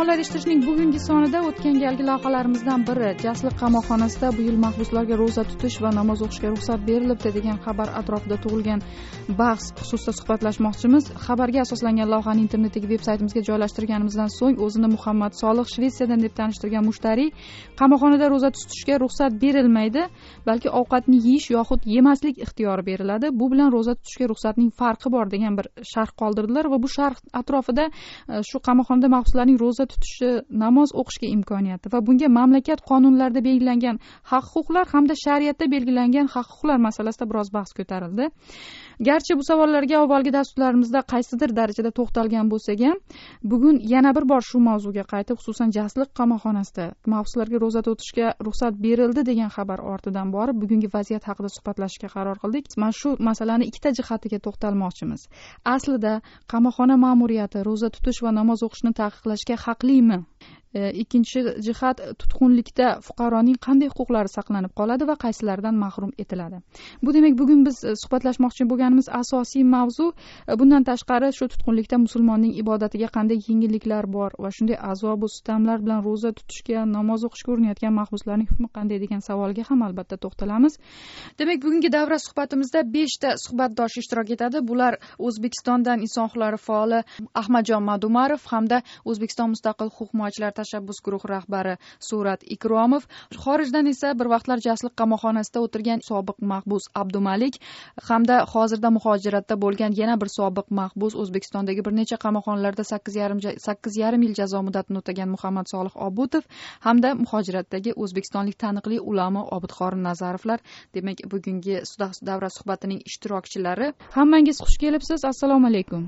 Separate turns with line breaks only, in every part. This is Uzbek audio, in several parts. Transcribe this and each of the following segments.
Mehmonlar eshitishning bugungi sonida o'tgan galgi lavhalarimizdan biri jasliq qamoqxonasida bu yil mahbuslarga ro'za tutish va namoz o'qishga ruxsat berilibdi degan xabar atrofida tug'ilgan bahs xususida suhbatlashmoqchimiz. Xabarga asoslangan lavhani internetdagi veb-saytimizga joylashtirganimizdan so'ng o'zini Muhammad Solih Shvetsiyadan deb tanishtirgan mushtariy qamoqxonada ro'za tutishga ruxsat berilmaydi, balki ovqatni yeyish yoxud yemaslik ixtiyori beriladi. Bu bilan ro'za tutishga ruxsatning farqi bor degan bir sharh qoldirdilar va bu sharh atrofida shu qamoqxonada mahbuslarning ro'za tutishi, namoz o'qishga imkoniyati va bunga mamlakat qonunlarida belgilangan haq-huquqlar hamda shariatda belgilangan haq-huquqlar masalasida biroz bahs ko'tarildi. Garchi bu savollarga avvalgi dasturlarimizda qaysidir darajada to'xtalgan bo'lsak ham, bugun yana bir bor shu mavzuga qaytib, xususan jasliq qamoqxonasida mahbuslarga ro'za tutishga ruxsat berildi degan xabar ortidan borib, bugungi vaziyat haqida suhbatlashishga qaror qildik. Mana shu masalani ikkita jihatiga to'xtalmoqchimiz. Aslida qamoqxona ma'muriyati ro'za tutish va namoz o'qishni taqiqlashga haqlimi? Ikkinchi jihat, tutqunlikda fuqaroning qanday huquqlari saqlanib qoladi va qaysilaridan mahrum etiladi? Bu demak bugun biz suhbatlashmoqchi bo'lganimiz asosiy mavzu. Bundan tashqari shu tutqunlikda musulmonning ibodatiga qanday yengilliklar bor va shunday azob va sitamlar bilan ro'za tutishga, namoz o'qishga urinayotgan mahbuslarning hukmi qanday degan savolga ham albatta to'xtalamiz. Demak, bugungi davra suhbatimizda 5 ta suhbatdosh ishtirok etadi. Bular O'zbekistondan inson huquqlari faoli Ahmadjon Madumarov hamda O'zbekiston mustaqil huquq muojilari tashabbus guruhi rahbari Surat Ikromov, xorijdan esa bir vaqtlar jasliq qamoqxonasida o'tirgan sobiq mahbus Abdumalik hamda hozirda muhojiratda bo'lgan yana bir sobiq mahbus, O'zbekistondagi bir necha qamoqxonalarda 8,5 yil jazo muddatini o'tagan Muhammad Solih Obutov hamda muhojiratdagi o'zbekistonlik taniqli ulamo Obidxorin Nazarovlar demak bugungi davra suhbatining ishtirokchilari. Hammangiz xush kelibsiz. Assalomu alaykum.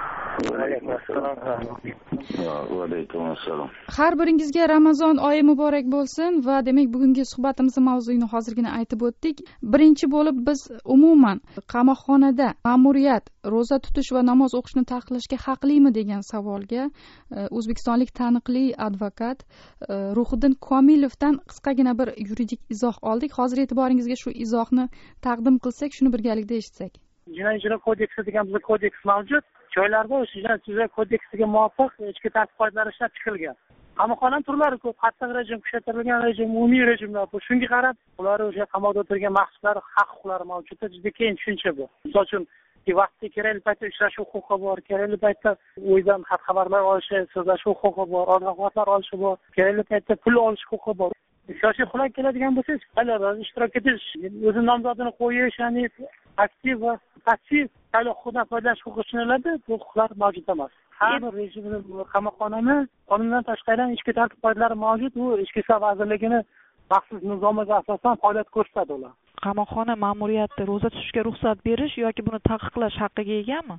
Har biringizga Ramazon oyi muborak bo'lsin va demak bugungi suhbatimiz mavzuyini hozirgina aytib o'tdik. Birinchi bo'lib biz umuman qamoqxonada ma'muriyat ro'za tutish va namoz o'qishni taqiqlashga haqlimi degan savolga o'zbekistonlik taniqli advokat Ruhiddin Komilovdan qisqagina bir yuridik izoh oldik. Hozir e'tiboringizga shu izohni taqdim qilsak, shuni birgalikda eshitsak.
Jinoiy ijro kodeksi degan bizda kodeks mavjud. Joylarda o'sha jinoiy ijro kodeksiga muvofiq ichki tartib-qoidalar ishlab chiqilgan. Qamoqxona turlari ko'p, qattiq rejim, kuchaytirilgan rejim, umumiy rejimlar bu. Shunga qarab, ular o'sha qamoqda o'tirgan mahbuslar haq-huquqlari mavjud. Juda keng tushuncha bu. Misol uchun, vaqtda kerakli paytda uchrashuv huquqi bor, kerakli paytda o'ydan xat-xabarlar olish, so'zlashuv huquqi bor, oziq-ovqatlar olishi bor, kerakli paytda pul olish huquqi bor. Siyosiy xulak keladigan bo'lsa, qayerda ishtirok etish, o'zi nomzodini qo'yish, ya'ni aktiv va passiv saylov huquqidan foydalanish huquqi tushuniladi. Bu huquqlar mavjud emas. Har bir rejimni qamoqxonani qonundan tashqari ichki tartib qoidalari mavjud. U ichki ishlar vazirligini maxsus nizomiga asosan faoliyat ko'rsatadi ular.
Qamoqxona ma'muriyati ro'za tutishga ruxsat berish yoki buni taqiqlash haqqiga egami?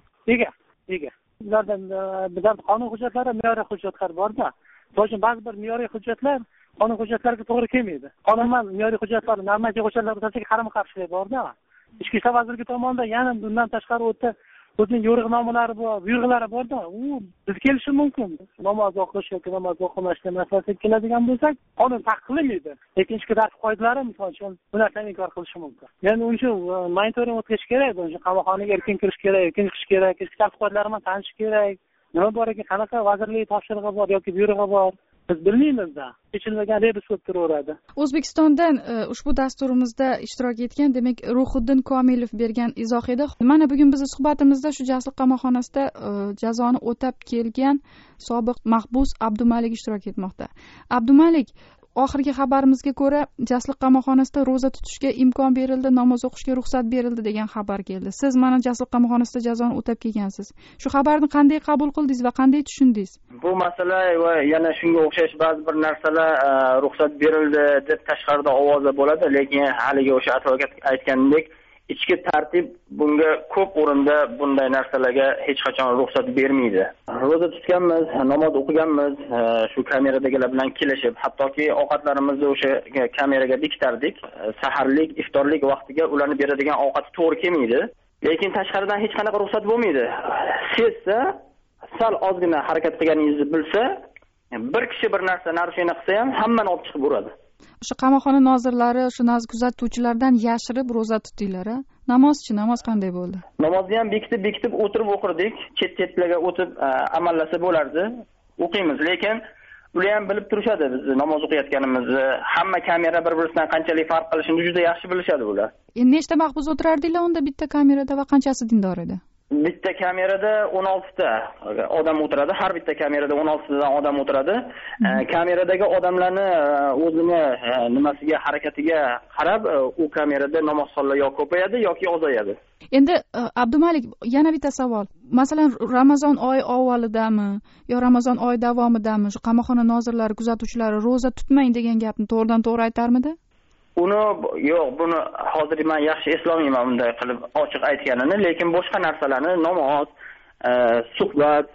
Ega. Bizlar qonun hujjatlari, me'yoriy hujjatlar bor-da. To'g'ri, ba'zi bir me'yoriy hujjatlar qonun hujjatlariga to'g'ri kelmaydi. Qonunman me'yoriy hujjatlar, normativ hujjatlar o'rtasida qarama-qarshilik bor-da. Ichki ishlar vazirligi tomonidan yana bundan tashqari o'zining yo'riqnomalari bor, buyruqlari bor-da. U biz kelishi mumkin. Namoz o'qish yoki namoz o'qimashga masalasiga keladigan bo'lsak, qonun taqiqlamaydi. Lekin ichki tartib qoidalari misol uchun bu narsani inkor qilishi mumkin. Ya'ni uning uchun monitoring o'tkazish kerak, o'sha qamoqxonaga erkin kirish kerak, erkin chiqish kerak, ichki tartib qoidalari bilan tanishish kerak. Nima bor ekan, qanaqa vazirlik topshirig'i bor yoki buyrug'i bor? Biz bilmaymiz-da. Kechilmagan rebus bo'lib turaveradi.
O'zbekistondan ushbu dasturimizda ishtirok etgan, demak, Ruhiddin Komilov bergan izoh edi. Mana bugun bizning suhbatimizda shu jasliq qamoqxonasida jazoni o'tab kelgan sobiq mahbus Abdumalik ishtirok etmoqda. Abdumalik, oxirgi xabarimizga ko'ra, jasliq qamoqxonasida ro'za tutishga imkon berildi, namoz o'qishga ruxsat berildi degan xabar keldi. Siz mana jasliq qamoqxonasida jazoni o'tab kelgansiz. Shu xabarni qanday qabul qildingiz va qanday tushundingiz?
Bu masala va yana shunga o'xshash ba'zi bir narsalar ruxsat berildi deb tashqarida ovozlar bo'ladi, lekin haligi o'sha advokat aytganidek, ichki tartib bunga ko'p o'rinda bunday narsalarga hech qachon ruxsat bermaydi. Ro'za tutganmiz, namoz o'qiganmiz, shu kameradagilar bilan kelishib, hattoki ovqatlarimizni o'sha kameraga bekitardik. Saharlik, iftorlik vaqtiga ularni beradigan ovqati to'g'ri kelmaydi. Lekin tashqaridan hech qanaqa ruxsat bo'lmaydi. Sezsa, sal ozgina harakat qilganingizni bilsa, bir kishi bir narsa narushina qilsa ham hammani olib chiqib uradi.
O'sha qamoqxona nozirlari, shu kuzatuvchilardan yashirib ro'za tutdinglar-a? Namoz qanday bo'ldi?
Namozni ham bekitib o'tirib o'qirdik. Chet-chetlarga o'tib amallasa bo'lardi. O'qiymiz, lekin ular ham bilib turishadi biz namoz o'qiyotganimizni. Hamma kamera bir-birisidan qanchalik farq qilishini juda yaxshi bilishadi ular.
Endi nechta mahbus o'tirardinglar unda bitta kamerada va qanchasi dindor edi?
Bitta kamerada 16 ta odam o'tiradi. Har bitta kamerada 16 tadan odam o'tiradi. Kameradagi odamlarni o'zini nimasiga, harakatiga qarab u kamerada namozxonlar yoki ko'payadi yoki ozayadi.
Endi Abdumalik, yana bitta savol. Masalan, Ramazon oyi avvalidami yo Ramazon oyi davomidami shu qamoqxona nozirlari, kuzatuvchilari roza tutmang degan gapni to'g'ridan-to'g'ri aytarmidi?
Yo'q, buni hozir men yaxshi eslamayman bunday qilib ochiq aytganini, lekin boshqa narsalarni, namoz, suhbat,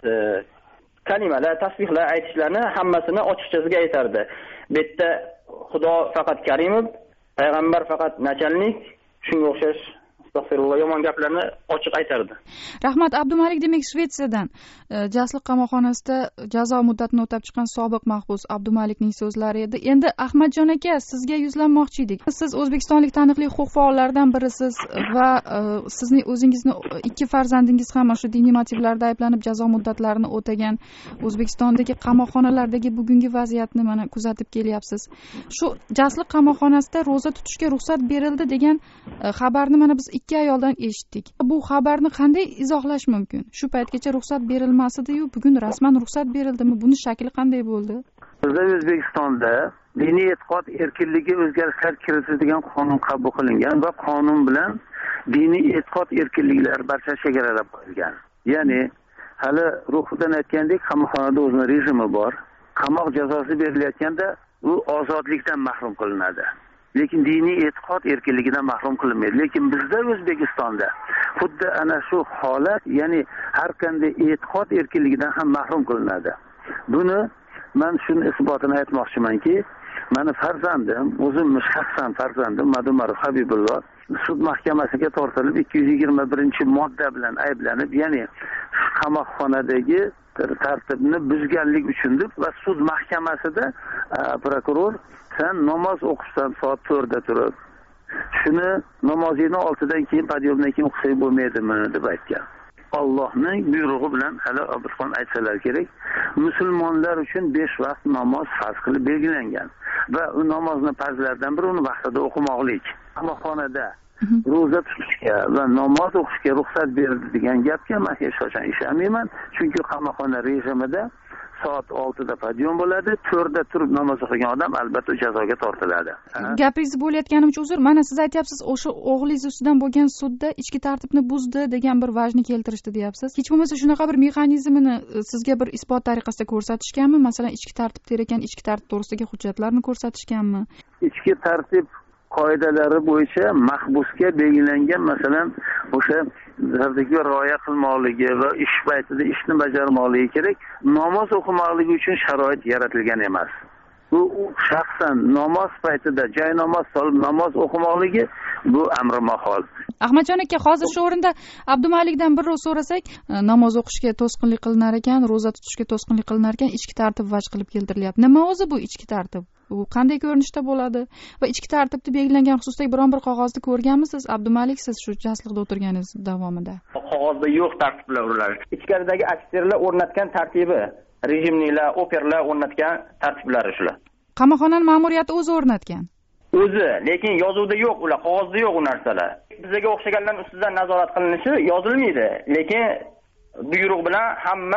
kalimalar, tasbihlar aytishlarni hammasini ochiqchasiga aytardi. Bu yerda Xudo faqat Karimov, payg'ambar faqat nachalnik, shunga o'xshash astag'firulloh yomon gaplarni ochiq aytardi.
Rahmat. Abdumalik, demak Shvetsiyadan jasliq qamoqxonasida jazo muddatini o'tab chiqqan sobiq mahbus Abdumalikning so'zlari edi. Endi Ahmadjon aka, sizga yuzlanmoqchi edik. Siz o'zbekistonlik taniqli huquq faollaridan birisiz va sizning o'zingizni 2 farzandingiz ham shu diniy motivlarda ayblanib jazo muddatlarini o'tagan O'zbekistondagi qamoqxonalardagi bugungi vaziyatni mana kuzatib kelyapsiz. Shu jasliq qamoqxonasida roza tutishga ruxsat berildi degan xabarni mana biz 2 ayoldan eshitdik. Bu xabarni qanday izohlash mumkin? Shu paytgacha ruxsat berilmasdi-yu, bugun rasman ruxsat berildimi? Buni shakli qanday bo'ldi?
Bizda O'zbekistonda diniy e'tiqod erkinligiga o'zgarishlar kiritilgan qonun qabul qilingan va qonun bilan diniy e'tiqod erkinliklari barcha chegaralab qo'yilgan. Ya'ni hali ruhidan aytgandek, qamoqxonada o'zining rejimi bor. Qamoq jazosi berilayotganda u ozodlikdan mahrum qilinadi. Lekin diniy e'tiqod erkinligidan mahrum qilinmaydi. Lekin bizda O'zbekistonda xuddi ana shu holat, ya'ni har qanday e'tiqod erkinligidan ham mahrum qilinadi. Buni men shuni isbotini aytmoqchimanki, meni farzandim, o'zim shaxsan farzandim Madumarov Habibulloh sud mahkamasiga tortilib 221-modda bilan ayblanib, ya'ni qamoqxonadagi tartibni buzganlik uchun deb va sud mahkamasida prokuror sen namoz o'qishdan soat 4da turib, shuni namozingni 6dan keyin podiyomdan keyin o'qisang bo'lmaydimi deb aytgan. Allohning buyrug'i bilan hali Abdurxon aytsalar kerak, musulmonlar uchun 5 vaqt namoz farz qilib belgilangan va u namozni farzlardan biri uni vaqtida o'qimoqlik. Qamoqxonada roza tutishga va namoz o'qishga ruxsat berildi degan gapga men hech qachon ishonmayman, chunki qamoqxona rejimida soat 6da podiyom bo'ladi, 4da turib namoz o'qigan odam albatta jazoga tortiladi.
Gapingizni bo'layotganim uchun uzr, mana siz aytyapsiz, o'sha o'g'lingiz ustidan bo'lgan sudda ichki tartibni buzdi degan bir vajni keltirishdi deyapsiz. Hech bo'lmasa shunaqa bir mexanizmini sizga bir isbot tariqasida ko'rsatishganmi? Masalan, ichki tartibda ekan, ichki tartib to'g'risidagi hujjatlarni ko'rsatishganmi?
Ichki tartib qoidalari bo'yicha mahbusga belgilangan, masalan, o'sha tartibga rioya qilmoqligi va ish paytida ishni bajarmoqligi kerak. Namoz o'qimoqligi uchun sharoit yaratilgan emas. Bu shaxsan namoz paytida joy namoz solib namoz o'qimoqligi bu amri mahol.
Ahmadjon aka, hozir shu o'rinda Abdumalikdan bir so'rasak, namoz o'qishga to'sqinlik qilinar ekan, roza tutishga to'sqinlik qilinar ekan, ichki tartib vaj qilib keltirilyapti. Nima o'zi bu ichki tartib? U qanday ko'rinishda bo'ladi va ichki tartibda belgilangan xususdagi biron bir qog'ozni ko'rganmisiz Abdumalik, siz shu jasliqda o'tirganingiz davomida?
Qog'ozda yo'q tartiblar ular. Ichkaridagi ofitserlar o'rnatgan tartibi, rejimliklar, operlar o'rnatgan tartiblari shular.
Qamoqxonaning ma'muriyati o'zi o'rnatgan.
O'zi, lekin yozuvda yo'q ular, qog'ozda yo'q u narsalar. Bizga o'xshaganlar ustidan nazorat qilinishi yozilmaydi, lekin buyruq bilan hamma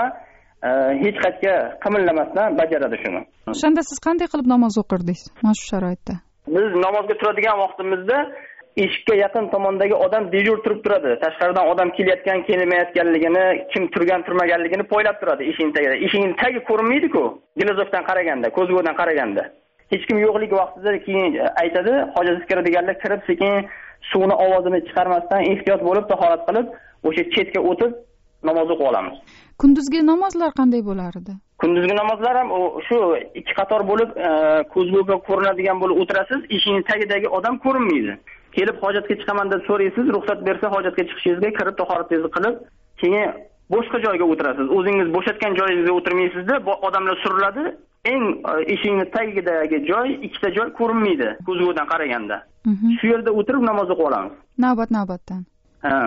hech qayerga qimirlamasdan bajaradi shuni.
O'shanda siz qanday qilib namoz o'qirdingiz mana shu sharoitda?
Biz namozga turadigan vaqtimizda eshikka yaqin tomondagi odam dejur turib turadi. Tashqaridan odam kelayotgan, kelmayotganligini, kim turgan, turmaganligini poylab turadi eshikning tagida. Eshikning tagi ko'rinmaydi-ku, glazovdan qaraganda, ko'zgudan qaraganda. Hech kim yo'qligi vaqtida keyin aytadi, hojat kiradiganlar kirib sekin suvni ovozini chiqarmasdan ehtiyot bo'lib, tahorat qilib, o'sha chetga o'tib namoz o'qib olamiz.
Kunduzgi namozlar qanday bo'lar edi?
Kunduzgi namozlar ham shu 2 qator bo'lib, ko'zguga ko'rinadigan bo'lib o'tirasiz, eshikning tagidagi odam ko'rinmaydi. Kelib hojatga chiqaman deb so'raysiz, ruxsat bersa hojatga chiqishingizga kirib tahoratingizni qilib, keyin boshqa joyga o'tirasiz. O'zingiz bo'shatgan joyingizga o'tirmaysizda, odamlar suriladi. Eng eshikning tagidagi joy, 2 ta joy ko'rinmaydi ko'zgudan qaraganda. Shu yerda o'tirib namoz o'qib olamiz.
Navbat-navbatdan.
Ha.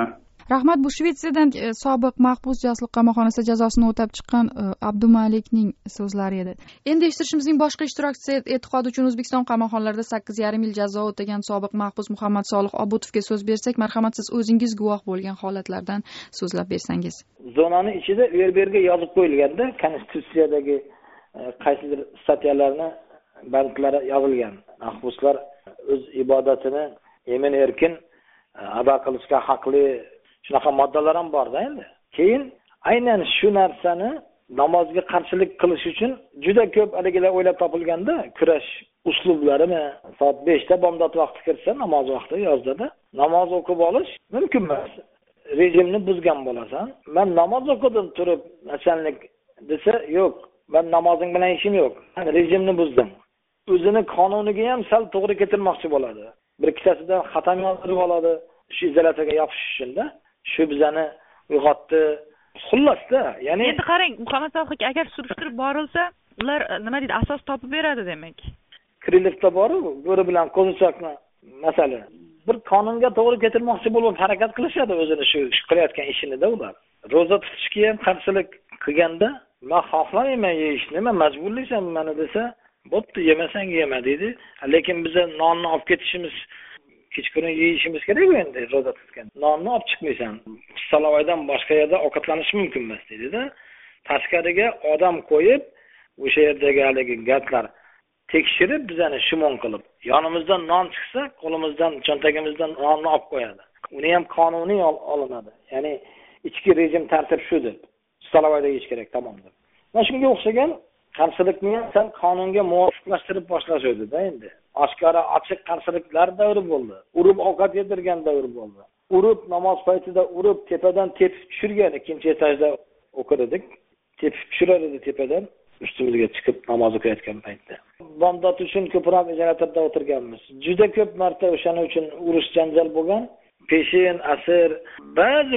rahmat. Bu Shvetsiyadan sobiq mahbus jasliq qamoqxonasida jazosini o'tab chiqqan Abdumalikning so'zlari edi. Endi eshittirishimizning boshqa ishtirokchisi e'tiqodi uchun O'zbekiston qamoqxonalarida 8,5 yil jazo o'tagan sobiq mahbus Muhammad Solih Obutovga so'z bersak, marhamat, siz o'zingiz guvoh bo'lgan holatlardan so'zlab bersangiz.
Zonani ichida u yerga yozib qo'yilganda, konstitutsiyadagi qaysidir statyalarni bandlari yozilgan. Mahbuslar o'z ibodatini emin erkin ado qilishga haqli shunaqa moddalar ham bor-da endi. Keyin aynan shu narsani namozga qarshilik qilish uchun juda ko'p haligilar o'ylab topilganda, kurash uslublarini soat 5 da bomdod vaqti kirsa, namoz vaqti yozdada namoz o'qib olish mumkin emas. Rejimni buzgan bo'lasan. Men namoz o'qidim turib, nachalnik desa, yo'q, men namozing bilan ishim yo'q. Men rejimni buzdim. O'zini qonuniga ham sal to'g'ri keltirmoqchi bo'ladi. Bir ikkitasidan xatam yozdirib oladi. Shu izolyatsiyaga yopish uchun-da. Shu bizani uyg'otdi. Xullasda, ya'ni
endi qarang, Muhammad Solihga agar surishtirib borilsa, ular nima deydi, asos topib beradi demak.
Kirilevda bor-ku, bo'ri bilan qo'zichoqni masala. Bir qonunga to'g'ri keltirmoqchi bo'lib harakat qilishadi o'zini shu qilayotgan ishini-da ular. Ro'za tutishga ham qarshilik qilganda, men xohlamayman yeyishni, men majburlaysan meni desa, bo'pti, yemasang yema deydi. Lekin biz nonni olib ketishimiz, kechqurun yeyishimiz kerak endi ro'za tutgan. Nonni olib chiqmaysan. Salovaydan boshqa yerda ovqatlanish mumkin emas deydi-da. Tashqariga odam qo'yib, o'sha yerdagi haligi gatlar tekshirib bizani shimon qilib, yonimizdan non chiqsa, qo'limizdan, cho'ntagimizdan nonni olib qo'yadi. Uni ham qonuniy olinadi. Ya'ni ichki rejim tartib shu deb. Salovayda yeyish kerak, tamom deb. Mana shunga o'xshagan qarshilikni ham sen qonunga muvofiqlashtirib boshlashadi-da endi. Oshkora ochiq qarshiliklar davri bo'ldi. Urib ovqat yedirgan davri bo'ldi. Urib namoz paytida urib tepadan tepib tushirgan, ikkinchi etajda o'qirdik. Tepib tushirar edi tepadan ustimizga chiqib namoz o'qiyotgan paytda. Bomdod uchun ko'proq izolyatorda o'tirganmiz. Juda ko'p marta o'shaning uchun urush janjal bo'lgan. Peshin, asr, ba'zi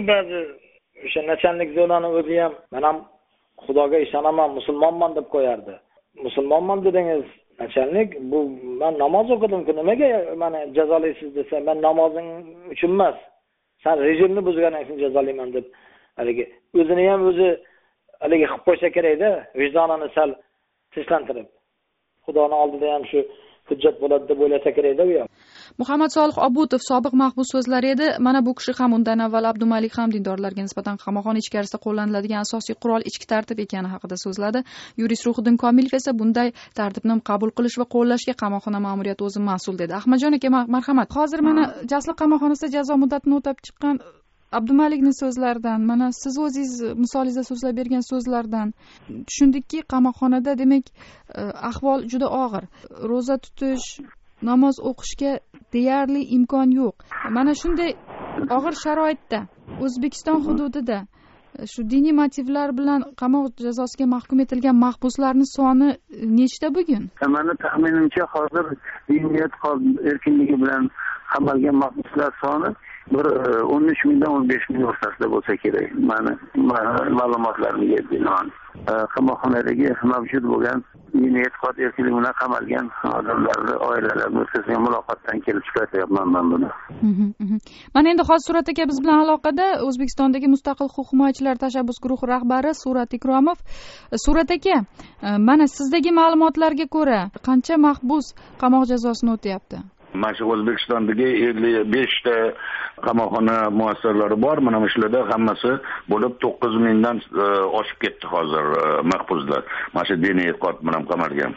o'sha nachalnik zonani o'zi ham men ham Xudoga ishonaman, musulmonman deb qo'yardi. Musulmonman dedingiz, nachalnik, bu men namoz o'qidim-ku, nimaga meni jazolaysiz desa, men namozing uchun emas, sen rejimni buzganing uchun jazolayman deb haligi o'zini ham o'zi haligi qilib qo'ysa kerak-da, vijdonini sal tinchlantirib. Xudoning oldida ham shu hujjat bo'ladi deb o'ylasa kerak-da u ham.
Muhammad Solih Obutov sobiq mahbus so'zlari edi. Mana bu kishi ham undan avval Abdumalik ham dindorlarga nisbatan qamoqxona ichkarisida qo'llaniladigan asosiy qurol ichki tartib ekani haqida so'zladi. Yurist Ruhiddin Komilov esa bunday tartibni qabul qilish va qo'llashga qamoqxona ma'muriyati o'zi mas'ul dedi. Ahmadjon aka, marhamat. Hozir mana jasliq qamoqxonasida jazo muddatini o'tab chiqqan Abdumalikning so'zlaridan, mana siz o'zingiz misolingizda so'zlab bergan so'zlardan tushundikki, qamoqxonada demak ahvol juda og'ir. Ro'za tutish, namoz o'qishga deyarli imkon yo'q. Mana shunday og'ir sharoitda O'zbekiston hududida shu diniy motivlar bilan qamoq jazosiga mahkum etilgan mahbuslarning soni nechta bugun?
Meni taxminimcha hozir diniy e'tiqod erkinligi bilan qamalgan mahbuslar soni bir 13 mingdan 15 ming o'rtasida bo'lsa kerak. Meni ma'lumotlarimga binoan qamoqxonadagi mavjud bo'lgan diniy e'tiqod erkinligi bilan qamalgan odamlarni oilalari o'rtasida muloqotdan kelib chiqaryapman men buni.
Mana endi hozir Surat aka biz bilan aloqada, O'zbekistondagi Mustaqil huquq himoyachilar tashabbus guruhi rahbari Surat Ikromov. Surat aka, mana sizdagi ma'lumotlarga ko'ra qancha mahbus qamoq jazosini o'tayapti?
Mana shu O'zbekistondagi 55 ta qamoqxona muassasalari bor. Mana shularda hammasi bo'lib 9 mingdan oshib ketdi hozir mahbuslar. Mana shu diniy e'tiqod bilan qamalgan.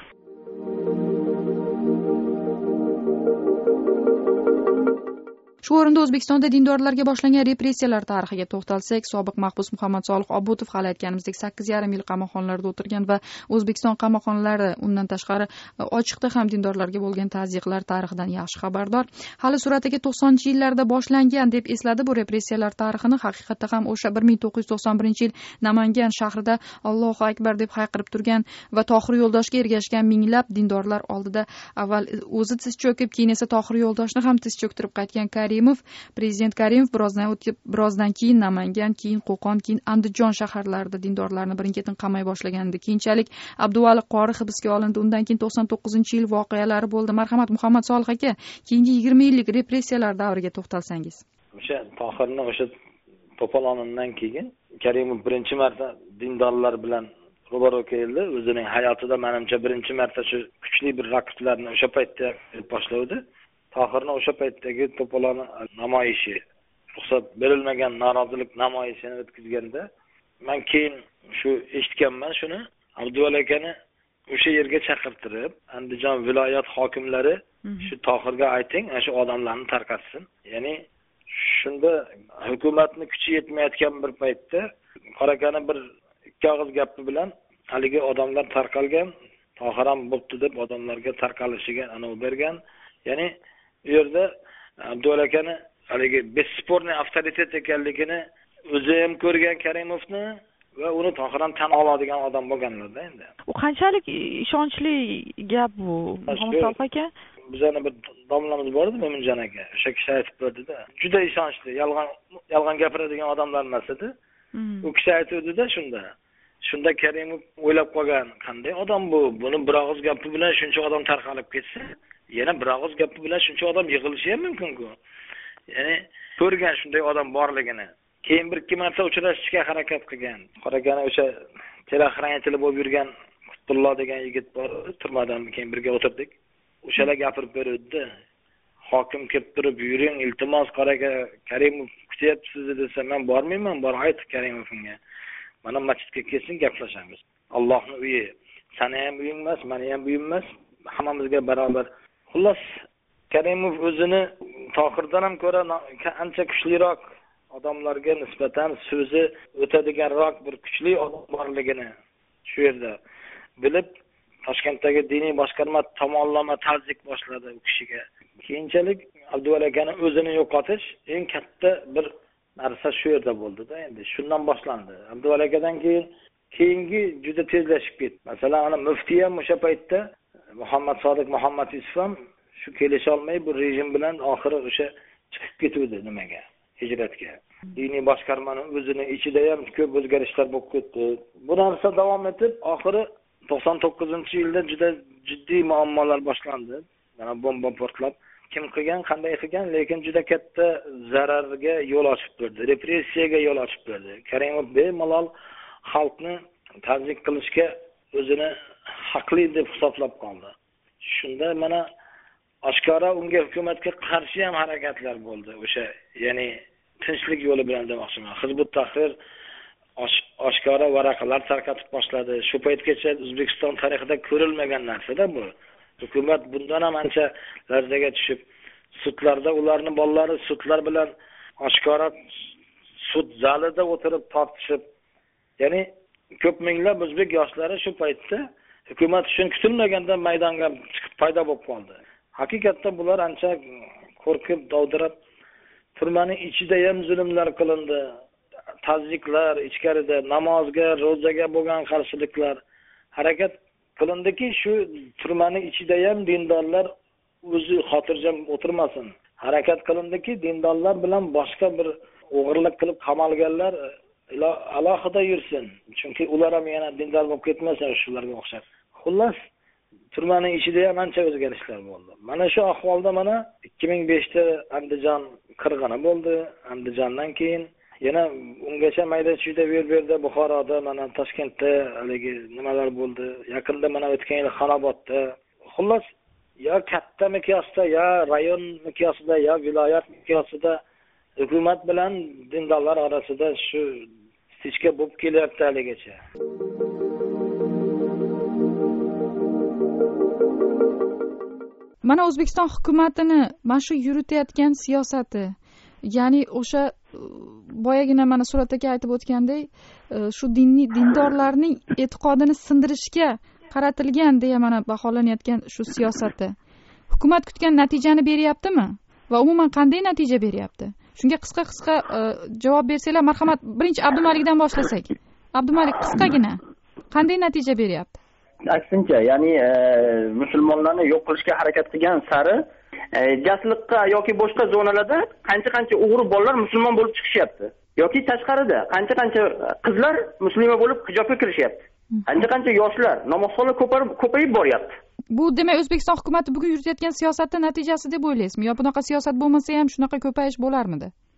Shu o'rinda O'zbekistonda dindorlarga boshlangan repressiyalar tarixiga to'xtalsak, sobiq mahbus Muhammad Solih Obutov hali aytganimizdek 8,5 yil qamoqxonalarda o'tirgan va O'zbekiston qamoqxonalari undan tashqari ochiqda ham dindorlarga bo'lgan tazyiqlar tarixidan yaxshi xabardor. Hali Surat aka 90-yillarda boshlangan deb esladi bu repressiyalar tarixini. Haqiqatda ham o'sha 1991-yil Namangan shahrida Allohu akbar deb hayqirib turgan va Tohir Yo'ldoshga ergashgan minglab dindorlar oldida avval o'zi tiz cho'kib, keyin esa Tohir Yo'ldoshni ham tiz cho'ktirib qaytgan Prezident Karimov birozdan keyin Namangan, keyin Qo'qon, keyin Andijon shaharlarida dindorlarni birin-ketin qamay boshlagandi. Keyinchalik Abduvali qori hibsga olindi. Undan keyin 99-yil voqealari bo'ldi. Marhamat Muhammad Solih aka, keyingi 20 yillik repressiyalar davriga to'xtalsangiz.
O'sha Tohirni o'sha to'polondan keyin Karimov birinchi marta dindorlar bilan ro'baro keldi. O'zining hayotida menimcha birinchi marta shu kuchli bir raqiblarni o'sha paytda boshlaydi. Tohirning o'sha paytdagi to'polon namoyishi, ruxsat berilmagan norozilik namoyishini o'tkazganda men keyin shu eshitganman shuni. Abduvali akani o'sha yerga chaqirtirib, Andijon viloyat hokimlari shu Tohirga ayting, shu odamlarni tarqatsin. Ya'ni shunda hukumatni kuchi yetmayotgan bir paytda Qorakani bir ikki og'iz gapi bilan haligi odamlar tarqalgan, Tohir ham bo'pti deb odamlarga tarqalishiga anov bergan. Ya'ni u yerda Abduvali akani haligi bespорный avtoritet ekanligini o'zi ham ko'rgan Karimovni va uni Tohir ham tan oladigan odam bo'lganlarda endi.
U qanchalik ishonchli gap bu, Muhammad aka?
Bizning bir domlamiz bor edi, Mo'minjon aka. O'sha kishi aytib berdi-da. Juda ishonchli, yolg'on gapiradigan odamlar emas-edi. U kishi aytdi-da shunda Karimov o'ylab qolgan, qanday odam bu? Buni bir og'iz gapi bilan shuncha odam tarqalib ketsa, yana bir og'iz gapi bilan shuncha odam yig'ilishi ham mumkin-ku. Ya'ni ko'rgan shunday odam borligini. Keyin bir ikki marta uchrashishga harakat qilgan. Qorakani o'sha telexranitelli bo'lib yurgan Qutbullo degan yigit bor, turmadan keyin birga o'tirdik. O'shalar gapirib berdi. Hokim kelib turib, yuring, iltimos Qoraka Karimov kutyapsiz desa, men bormayman, bor ayt Karimovga. Mana masjidga kelsin, gaplashamiz. Allohning uyi. Seni ham uying emas, meni ham uyim emas, hammamizga barobar. Xullas, Karimov o'zini Tohirdan ham ko'ra ancha kuchliroq odamlarga nisbatan so'zi o'tadiganroq bir kuchli odam borligini shu yerda bilib, Toshkentdagi diniy boshqarma tomonlama tazyiq boshladi u kishiga. Keyinchalik Abduvali akani o'zini yo'qotish eng katta bir narsa shu yerda bo'ldi-da endi. Shundan boshlandi. Abduvali akadan keyingi juda tezlashib ketdi. Masalan, ana muftiy ham o'sha paytda Muhammad Sodiq Muhammad Yusuf ham shu kelisha olmay bu rejim bilan oxiri o'sha chiqib ketdi nimaga? Hijratga. Diniy boshqarmaning o'zining ichida ham ko'p o'zgarishlar bo'lib ketdi. Bu narsa davom etib, oxiri 99-yilda juda jiddiy muammolar boshlandi. Mana bomba portlab, kim qilgan, qanday qilgan, lekin juda katta zararga yo'l ochib berdi, repressiyaga yo'l ochib berdi. Karimov bemalol xalqni tazyiq qilishga o'zini haqli deb hisoblab qoldi. Shunda mana oshkora unga hukumatga qarshi ham harakatlar bo'ldi. O'sha, ya'ni tinchlik yo'li bilan demoqchiman. Hizbut Tahrir oshkora varaqalar tarqatib boshladi. Shu paytgacha O'zbekiston tarixida ko'rilmagan narsa-da bu. Hukumat bundan ham ancha larzaga tushib, sudlarda ularning bolalari sudlar bilan oshkora sud zalida o'tirib tortishib, ya'ni ko'p minglab o'zbek yoshlari shu paytda hukumat uchun kutilmaganda maydonga chiqib paydo bo'lib qoldi. Haqiqatda bular ancha qo'rqib, dovdirab, turmaning ichida ham zulmlar qilindi. Tazyiqlar, ichkarida namozga, ro'zaga bo'lgan qarshiliklar harakat qilindiki, shu turmaning ichida ham dindorlar o'zi xotirjam o'tirmasin. Harakat qilindiki, dindorlar bilan boshqa bir o'g'irlik qilib qamalganlar alohida yursin. Chunki ular ham yana dindor bo'lib ketmasin shularga o'xshab. Xullas, turmaning ichida ham ancha o'zgarishlar bo'ldi. Mana shu ahvolda mana 2005da Andijon qirg'ini bo'ldi. Andijondan keyin yana ungacha mayda-chuyda yerda Buxoroda, mana Toshkentda haligi nimalar bo'ldi. Yaqinda mana o'tgan yil Xonobodda. Xullas, yo katta miqyosda, yo rayon miqyosida, yo viloyat miqyosida hukumat bilan dindorlar orasida shu stichka bo'lib kelyapti haligacha.
Mana O'zbekiston hukumatini mana shu yuritayotgan siyosati, ya'ni o'sha boyagina mana suratdagi aytib o'tgandek, shu dindorlarning e'tiqodini sindirishga qaratilgan deya mana baholanayotgan shu siyosati hukumat kutgan natijani beryaptimi va umuman qanday natija beryapti? Shunga qisqa javob bersanglar, marhamat. Birinchi Abdumalikdan boshlasak. Abdumalik, qisqagina qanday natija beryapti?
Aksincha, ya'ni musulmonlarni yo'q qilishga harakat qilgan sari jasliqqa yoki boshqa zonalarda qancha o'g'ri bolalar musulmon bo'lib chiqishyapti. Yoki tashqarida qancha qizlar musulmon bo'lib hijobga kirishyapti. Qancha yoshlar namozxonlar ko'payib boryapti.
Bu demak O'zbekiston hukumati bugun yuritayotgan siyosatning natijasi deb o'ylaysizmi? Yo bunaqa siyosat bo'lmasa ham shunaqa ko'payish bo'larmidi?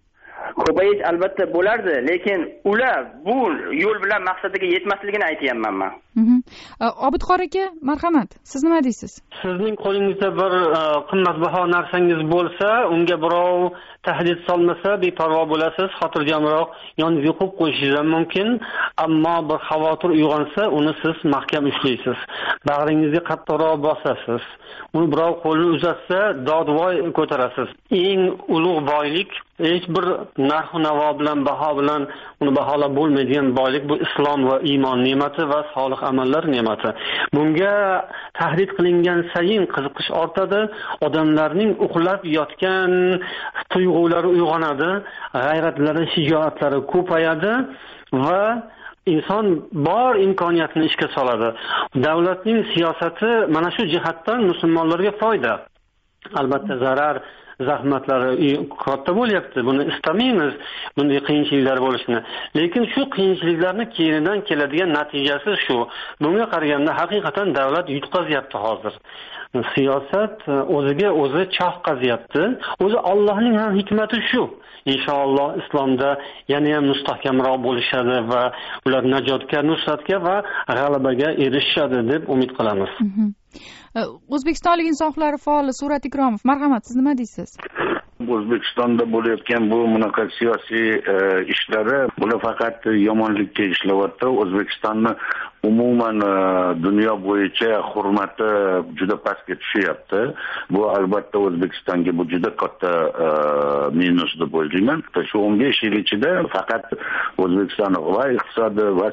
ko'payish albatta bo'lardi, lekin ular bu yo'l bilan maqsadiga yetmasligini aytyapman men.
Obidxon aka, marhamat, siz nima deysiz?
Sizning qo'lingizda bir qimmatbaho narsangiz bo'lsa, unga birov tahdid solmasa, beparvo bo'lasiz, xotirjamroq yoningizga qo'yib qo'yishingiz ham mumkin, ammo bir xavotir uyg'onsa, uni siz mahkam ushlaysiz. Bag'ringizga qattiqroq bosasiz. Uni birov qo'lini uzatsa, dodvoy ko'tarasiz. Eng ulug' boylik hech bir narx navo bilan, baho bilan uni baholab bo'lmaydigan boylik bu islom va iymon ne'mati va solih amallar ne'mati. Bunga tahdid qilingan sayin qiziqish ortadi, odamlarning uxlab yotgan tuyg'ulari uyg'onadi, g'ayratlari, shijoatlari ko'payadi va inson bor imkoniyatini ishga soladi. Davlatning siyosati mana shu jihatdan musulmonlarga foyda. Albatta zarar, zahmatlari katta bo'lyapti. Buni istamaymiz, bunday qiyinchiliklar bo'lishini. Lekin shu qiyinchiliklarni keyinidan keladigan natijasi shu. Bunga qaraganda haqiqatan davlat yutqazyapti hozir. Siyosat o'ziga o'zi choh qazyapti. O'zi Allohning ham hikmati shu. Inshaalloh islomda yana ham mustahkamroq bo'lishadi va ular najotga, nusratga va g'alabaga erishadi deb umid qilamiz.
O'zbekistonlik inson huquqlari faoli Surat Ikromov, marhamat, siz nima deysiz?
O'zbekistonda bo'layotgan bu bunaqa siyosiy ishlari bular faqat yomonlikka ishlayapti. O'zbekistonni umuman dunyo bo'yicha hurmati juda pastga tushyapti. Bu albatta O'zbekistonga bu juda katta minus deb o'ylayman. Shu 15 yil ichida faqat O'zbekiston va iqtisodi va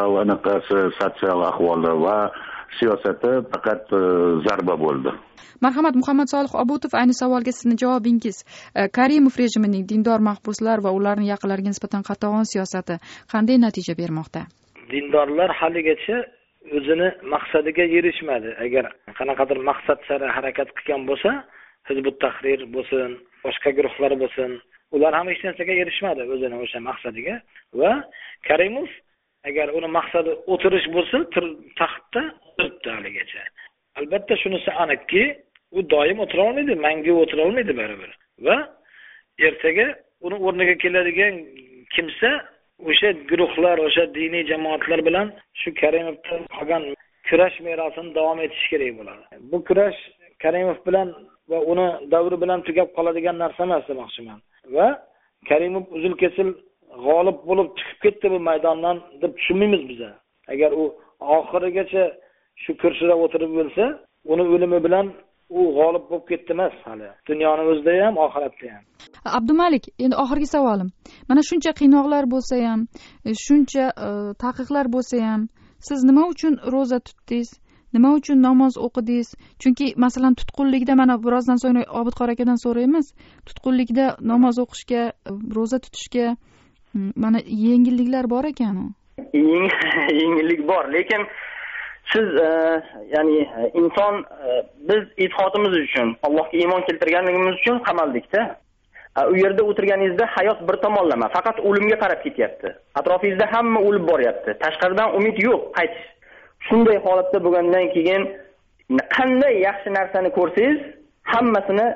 sotsial ahvoli va siyosati faqat zarba bo'ldi.
Marhamat, Muhammad Solih Obutov, ayni savolga sizning javobingiz. Karimov rejimining dindor mahbuslar va ularning yaqinlariga nisbatan qatag'on siyosati qanday natija bermoqda?
Dindorlar haligacha o'zini maqsadiga erishmadi. Agar qanaqadir maqsad sari harakat qilgan bo'lsa, Hizbut Tahrir bo'lsin, boshqa guruhlar bo'lsin, ular ham hech narsaga erishmadi o'zini o'sha maqsadiga va Karimov agar uni maqsadi o'tirish bo'lsa, taxtda o'tiribdi haligacha. Albatta shunisi aniqki, u doim o'tira olmaydi, mangu o'tira olmaydi baribir. Va ertaga uni o'rniga keladigan kimsa o'sha guruhlar, o'sha diniy jamoatlar bilan shu Karimovdan qolgan kurash merosini davom etish kerak bo'ladi. Bu kurash Karimov bilan va uni davri bilan tugab qoladigan narsa emas demoqchiman. Va Karimov uzil-kesil g'olib bo'lib chiqib ketdi bu maydondan deb tushunmaymiz biz. Agar u oxirigacha shu kursida o'tirib bo'lsa, uni o'limi bilan u g'olib bo'lib ketdi emas hali. Dunyoning o'zida ham, oxiratda ham.
Abdumalik, endi oxirgi savolim. Mana shuncha qiynoqlar bo'lsa ham, shuncha taqiqlar bo'lsa ham, siz nima uchun roza tutdingiz? Nima uchun namoz o'qidingiz? Chunki masalan tutqunlikda mana birozdan so'ng Obidxon akadan so'raymiz. Tutqunlikda namoz o'qishga, roza tutishga mana yengilliklar bor ekan-ku.
Yengillik bor, lekin siz ya'ni inson biz e'tiqodimiz uchun, Allohga iymon keltirganligimiz uchun qamaldikda. U yerda o'tirganingizda hayot bir tomonlama, faqat o'limga qarab ketyapti. Atrofingizda hamma o'lib boryapti. Tashqaridan umid yo'q, qaytish. Shunday holatda bo'lgandan keyin qanday yaxshi narsani ko'rsangiz, hammasini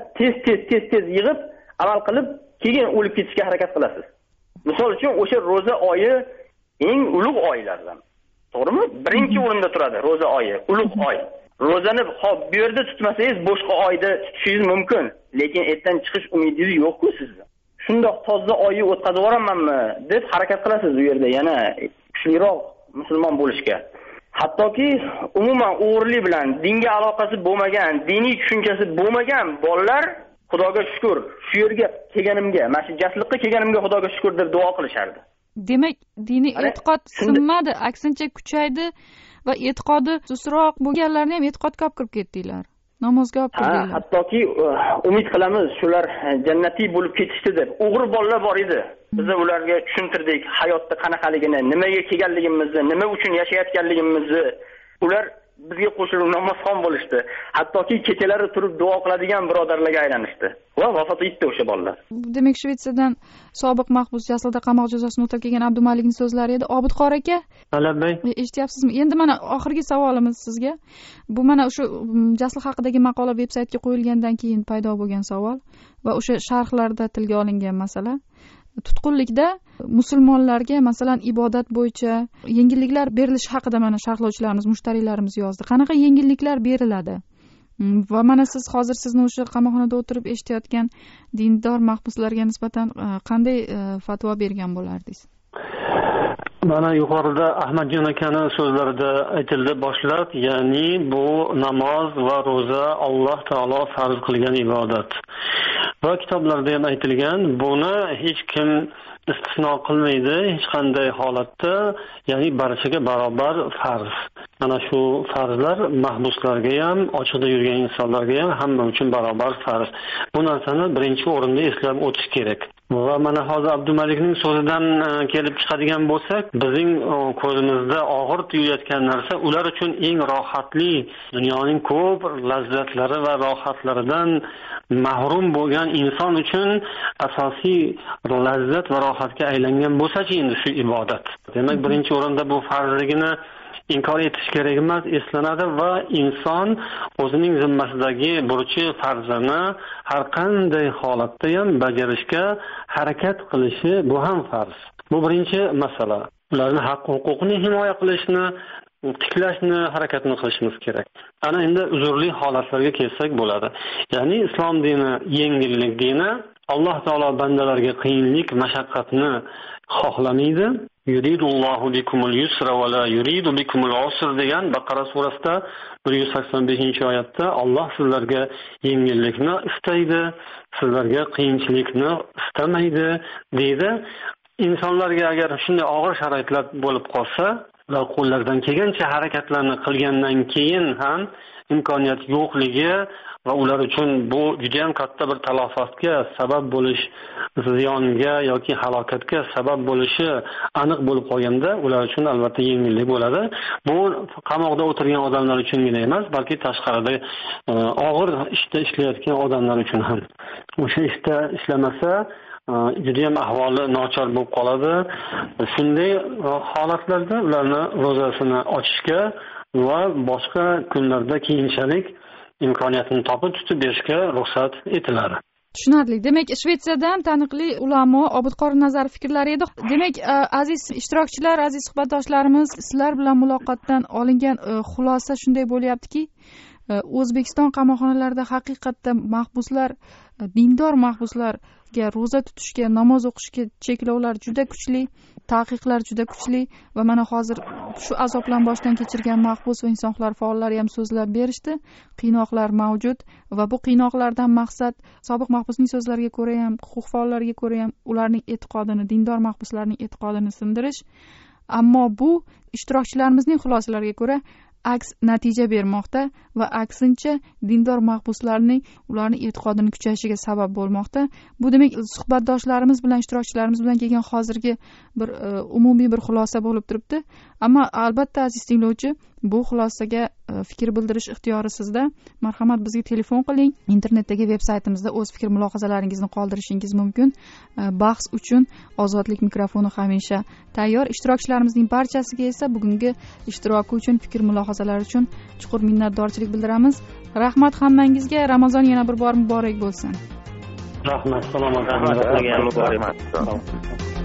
tez yig'ib, amal qilib, keyin o'lib ketishga harakat qilasiz. Misol uchun o'sha roza oyi eng ulug' oylardan. To'g'rimi? Birinchi o'rinda turadi roza oyi, ulug' oy. Rozani bu yerda tutmasangiz, boshqa oyda tutishingiz mumkin, lekin ertadan chiqish umidingiz yo'q-ku sizda. Shundoq toza oyni o'tkazib yuboramanmi deb harakat qilasiz u yerda yana kuchliroq musulmon bo'lishga. Hattoki umuman o'g'rilik bilan dinga aloqasi bo'lmagan, diniy tushunchasi bo'lmagan bolalar Xudoga shukr, shu yerga kelganimga, mana shu jasliqqa kelganimga Xudoga shukr deb duo qilishardi.
Demak, diniy e'tiqod sinmadi, aksincha kuchaydi va e'tiqodi sustroq bo'lganlarni ham e'tiqodga olib kirib ketdinglar. Namozga olib kirdinglar.
Hattoki umid qilamiz shular jannatiy bo'lib ketishdi deb. O'g'ri bolalar bor edi. Biz ularga tushuntirdik hayotda qanaqaligini, nimaga kelganligimizni, nima uchun yashayotganligimizni. Ular bizga qo'shilib namozxon bo'lishdi. Hattoki kechalari turib duo qiladigan birodarlarga aylanishdi. Va vafot etdi o'sha bolalar.
Demak, Shvetsiyadan sobiq mahbus jaslida qamoq jazosini o'tab kelgan Abdumalikning so'zlari edi. Obidxon aka,
Talabbay,
eshityapsizmi? Endi mana oxirgi savolimiz sizga. Bu mana o'sha jasl haqidagi maqola veb-saytga qo'yilgandan keyin paydo bo'lgan savol va o'sha sharhlarda tilga olingan masala. tutqunlikda musulmonlarga masalan ibodat bo'yicha yengilliklar berilishi haqida mana sharhlovchilarimiz, mushtariylarimiz yozdi. Qanaqa yengilliklar beriladi? Va mana sizni o'sha qamoqxonada o'tirib eshitayotgan dindor mahbuslarga nisbatan qanday fatvo bergan bo'lardingiz?
Mana yuqorida Ahmadjon akani so'zlarida aytildi boshlab, ya'ni bu namoz va ro'za Alloh taolo farz qilgan ibodat. Va kitoblarda ham aytilgan, buni hech kim istisno qilmaydi, hech qanday holatda, ya'ni barchaga barobar farz. Mana shu farzlar mahbuslarga ham, ochiqda yurgan insonlarga ham hamma uchun barobar farz. Bu narsani birinchi o'rinda eslab o'tish kerak. Va mana hozir Abdumalikning so'zidan kelib chiqadigan bo'lsak, bizning ko'zimizda og'ir tuyulayotgan narsa ular uchun eng rohatli, dunyoning ko'p lazzatlari va rohatlaridan mahrum bo'lgan inson uchun asosiy lazzat va rohatga aylangan bo'lsa-chi endi shu ibodat. Demak, birinchi o'rinda bu farzligini inkor etish kerak emas, eslanadi va inson o'zining zimmasidagi burchi farzini har qanday holatda ham bajarishga harakat qilishi bu ham farz. Bu birinchi masala. Ularning haq-huquqini himoya qilishni, tiklashni harakatini qilishimiz kerak. Ana endi uzrli holatlarga kelsak bo'ladi. Ya'ni islom dini yengillik dini, Alloh taolo bandalarga qiyinlik, mashaqqatni xohlamaydi. Yuridullohu bikumul yusra va la yuridu bikumul usra degan Baqara surasida 185-oyatda Alloh sizlarga yengillikni istaydi, sizlarga qiyinchilikni istamaydi deydi. Insonlarga agar shunday og'ir sharoitlar bo'lib qolsa, ular qo'llaridan kelgancha harakatlarni qilgandan keyin ham imkoniyat yo'qligi va ular uchun bu juda ham katta bir talafotga sabab bo'lish, ziyonga yoki halokatga sabab bo'lishi aniq bo'lib qolganda, ular uchun albatta yengillik bo'ladi. Bu qamoqda o'tirgan odamlar uchungina emas, balki tashqarida og'ir ishda ishlayotgan odamlar uchun ham. O'sha ishda ishlamasa juda ham ahvoli nochor bo'lib qoladi. Shunday holatlarda ularni ro'zasini ochishga va boshqa kunlarda keyinchalik imkoniyatini topib tutib berishga ruxsat etiladi.
Tushunarli. Demak, Shvetsiyadan taniqli ulamo Obidqori Nazarov fikrlari edi. Demak, aziz ishtirokchilar, aziz suhbatdoshlarimiz, sizlar bilan muloqotdan olingan xulosa shunday bo'lyaptiki, O'zbekiston qamoqxonalarida haqiqatda mahbuslar, dindor mahbuslarga ro'za tutishga, namoz o'qishga cheklovlar juda kuchli, taqiqlar juda kuchli va mana hozir shu azoblarni boshdan kechirgan mahbus va inson huquqlari faollari ham so'zlab berishdi. Qiynoqlar mavjud va bu qiynoqlardan maqsad sobiq mahbusning so'zlariga ko'ra ham, huquq faollariga ko'ra ham ularning e'tiqodini, dindor mahbuslarning e'tiqodini sindirish. Ammo bu ishtirokchilarimizning xulosalariga ko'ra aks natija bermoqda va aksincha dindor mahbuslarning ularning e'tiqodini kuchayishiga sabab bo'lmoqda. Bu demak suhbatdoshlarimiz bilan, ishtirokchilarimiz bilan kelgan hozirgi bir umumiy bir xulosa bo'lib turibdi. Ammo albatta aziz tinglovchi, bu xulosaga fikr bildirish ixtiyori sizda. Marhamat, bizga telefon qiling. Internetdagi veb-saytimizda o'z fikr mulohazalaringizni qoldirishingiz mumkin. Bahs uchun ozodlik mikrofoni hamisha tayyor. Ishtirokchilarimizning barchasiga esa bugungi ishtiroki uchun, fikr mulohazalari uchun chuqur minnatdorchilik bildiramiz. Rahmat hammangizga. Ramazon yana bir bor muborak bo'lsin.
Rahmat, salomat.